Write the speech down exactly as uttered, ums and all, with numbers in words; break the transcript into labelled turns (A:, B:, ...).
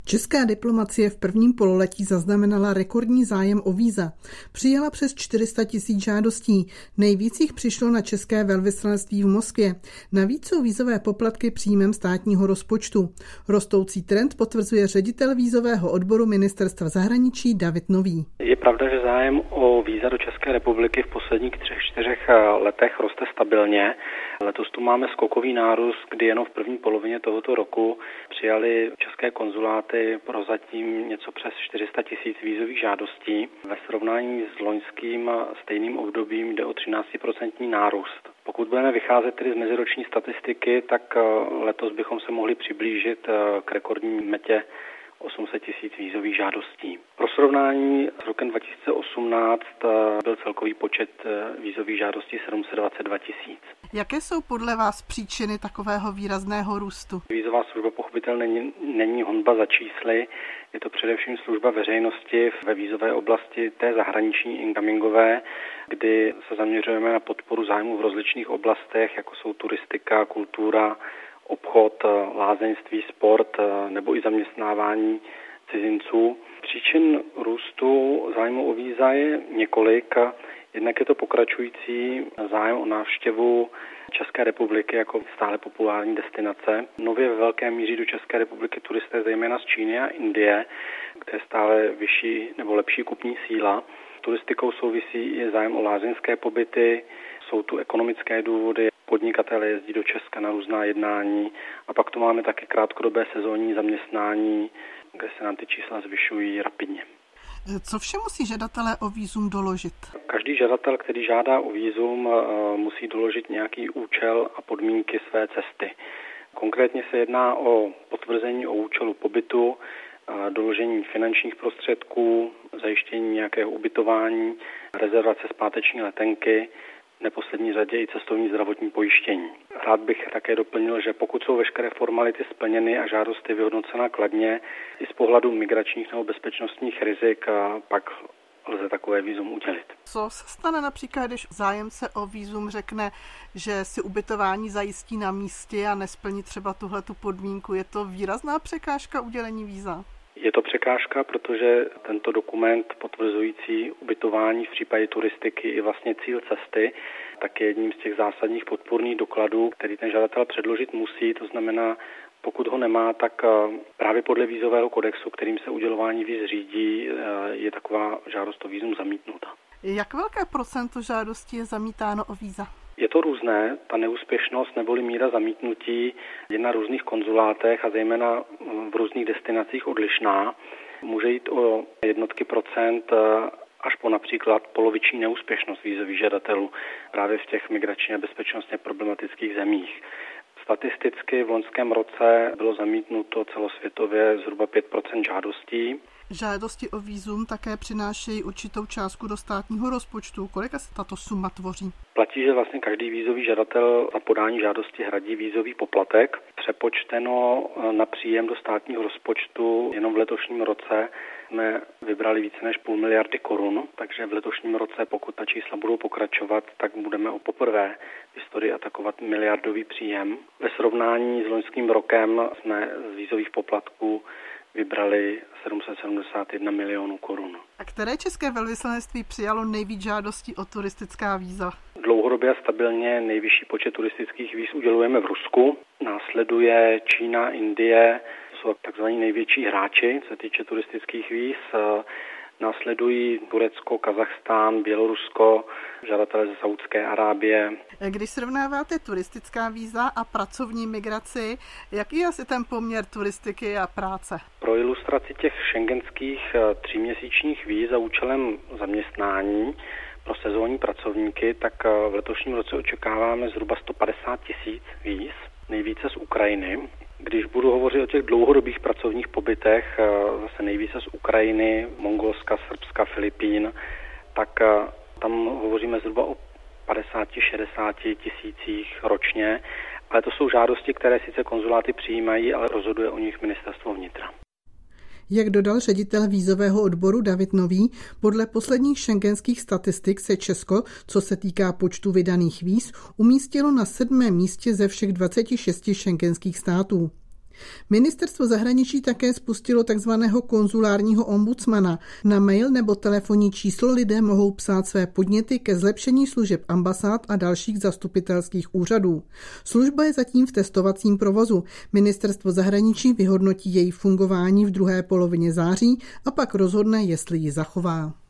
A: Česká diplomacie v prvním pololetí zaznamenala rekordní zájem o víza. Přijala přes čtyři sta tisíc žádostí. Nejvíc jich přišlo na české velvyslanectví v Moskvě. Navíc jsou vízové poplatky příjmem státního rozpočtu. Rostoucí trend potvrzuje ředitel vízového odboru Ministerstva zahraničí David Nový.
B: Je pravda, že zájem o víza do České republiky v posledních třech, čtyřech letech roste stabilně. Letos tu máme skokový nárůst, kdy jenom v první polovině tohoto roku přijali české konzuláty prozatím něco přes čtyři sta tisíc vízových žádostí. Ve srovnání s loňským stejným obdobím jde o třináct procent nárůst. Pokud budeme vycházet tedy z meziroční statistiky, tak letos bychom se mohli přiblížit k rekordní metě osm set tisíc vízových žádostí. Pro srovnání s rokem dva tisíce osmnáct byl celkový počet vízových žádostí sedm set dvacet dva tisíc.
A: Jaké jsou podle vás příčiny takového výrazného růstu?
B: Vízová služba pochopitelně není, není honba za čísly, je to především služba veřejnosti ve vízové oblasti té zahraniční incomingové, kdy se zaměřujeme na podporu zájmu v rozličných oblastech, jako jsou turistika, kultura, obchod, lázeňství, sport nebo i zaměstnávání cizinců. Příčin růstu zájmu o víza je několik. Jednak je to pokračující zájem o návštěvu České republiky jako stále populární destinace. Nově ve velké míře do České republiky turisté zejména z Číny a Indie, kde je stále vyšší nebo lepší kupní síla. Turistikou souvisí i zájem o lázeňské pobyty, jsou tu ekonomické důvody, podnikatelé jezdí do Česka na různá jednání a pak tu máme taky krátkodobé sezónní zaměstnání, kde se nám ty čísla zvyšují rapidně.
A: Co vše musí žadatelé o vízum doložit?
B: Každý žadatel, který žádá o vízum, musí doložit nějaký účel a podmínky své cesty. Konkrétně se jedná o potvrzení o účelu pobytu, doložení finančních prostředků, zajištění nějakého ubytování, rezervace zpáteční letenky, v neposlední řadě i cestovní zdravotní pojištění. Rád bych také doplnil, že pokud jsou veškeré formality splněny a žádost je vyhodnocena kladně, i z pohledu migračních nebo bezpečnostních rizik, pak lze takové vízum udělit.
A: Co se stane například, když zájemce o vízum řekne, že si ubytování zajistí na místě a nesplní třeba tuhletu podmínku? Je to výrazná překážka udělení víza?
B: Je to překážka, protože tento dokument potvrzující ubytování v případě turistiky i vlastně cíl cesty, tak je jedním z těch zásadních podpůrných dokladů, který ten žadatel předložit musí. To znamená, pokud ho nemá, tak právě podle vízového kodexu, kterým se udělování víz řídí, je taková žádost o vízum zamítnuta.
A: Jak velké procento žádostí je zamítáno o víza?
B: Je to různé, ta neúspěšnost neboli míra zamítnutí je na různých konzulátech a zejména v různých destinacích odlišná. Může jít o jednotky procent až po například poloviční neúspěšnost vízových žadatelů právě v těch migračně a bezpečnostně problematických zemích. Statisticky v loňském roce bylo zamítnuto celosvětově zhruba pět procent žádostí.
A: Žádosti o vízum také přinášejí určitou částku do státního rozpočtu. Kolika se tato suma tvoří?
B: Platí, že vlastně každý vízový žadatel za podání žádosti hradí vízový poplatek. Přepočteno na příjem do státního rozpočtu jenom v letošním roce jsme vybrali více než půl miliardy korun, takže v letošním roce, pokud ta čísla budou pokračovat, tak budeme o poprvé v historii atakovat miliardový příjem. Ve srovnání s loňským rokem jsme z vízových poplatků vybrali sedm set sedmdesát jedna milionů korun.
A: A které české velvyslanectví přijalo nejvíc žádostí o turistická víza?
B: Dlouhodobě a stabilně nejvyšší počet turistických víz udělujeme v Rusku. Následuje Čína, Indie, to jsou takzvaní největší hráči, co se týče turistických víz. Následují Turecko, Kazachstán, Bělorusko, žadatelé ze Saúdské Arábie.
A: Když srovnáváte turistická víza a pracovní migraci, jaký je asi ten poměr turistiky a práce?
B: Pro ilustraci těch šengenských tříměsíčních víz za účelem zaměstnání pro sezónní pracovníky, tak v letošním roce očekáváme zhruba sto padesát tisíc víz, nejvíce z Ukrajiny. Když budu hovořit o těch dlouhodobých pracovních pobytech, zase nejvíce z Ukrajiny, Mongolska, Srbska, Filipín, tak tam hovoříme zhruba o padesát až šedesát tisících ročně, ale to jsou žádosti, které sice konzuláty přijímají, ale rozhoduje o nich ministerstvo vnitra.
A: Jak dodal ředitel vízového odboru David Nový, podle posledních schengenských statistik se Česko, co se týká počtu vydaných víz, umístilo na sedmém místě ze všech dvaceti šesti schengenských států. Ministerstvo zahraničí také spustilo takzvaného konzulárního ombudsmana. Na mail nebo telefonní číslo lidé mohou psát své podněty ke zlepšení služeb ambasád a dalších zastupitelských úřadů. Služba je zatím v testovacím provozu. Ministerstvo zahraničí vyhodnotí její fungování v druhé polovině září a pak rozhodne, jestli ji zachová.